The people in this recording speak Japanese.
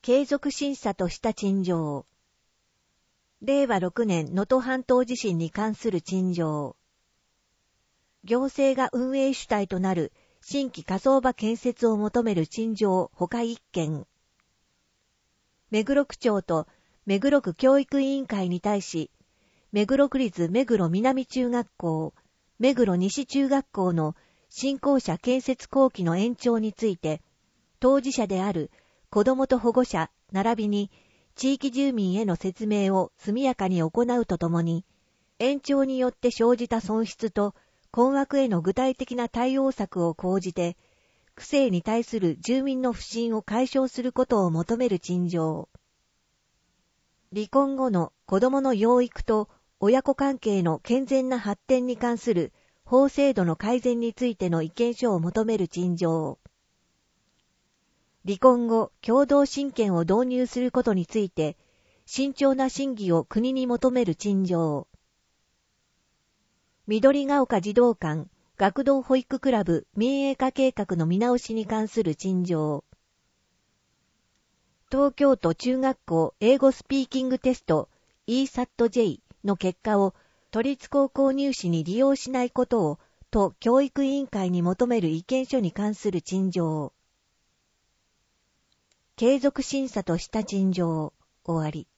継続審査とした陳情。令和6年能登半島地震に関する陳情。行政が運営主体となる新規火葬場建設を求める陳情他1件。目黒区長と目黒区教育委員会に対し、目黒区立目黒南中学校、目黒西中学校の新校舎建設工期の延長について、当事者である子どもと保護者並びに地域住民への説明を速やかに行うとともに、延長によって生じた損失と困惑への具体的な対応策を講じて、区政に対する住民の不信を解消することを求める陳情。離婚後の子どもの養育と親子関係の健全な発展に関する法制度の改善についての意見書を求める陳情。離婚後、共同親権を導入することについて、慎重な審議を国に求める陳情。緑ヶ丘児童館、学童保育クラブ民営化計画の見直しに関する陳情。東京都中学校英語スピーキングテスト ESAT-J の結果を都立高校入試に利用しないことを都教育委員会に求める意見書に関する陳情。継続審査とした陳情。終わり。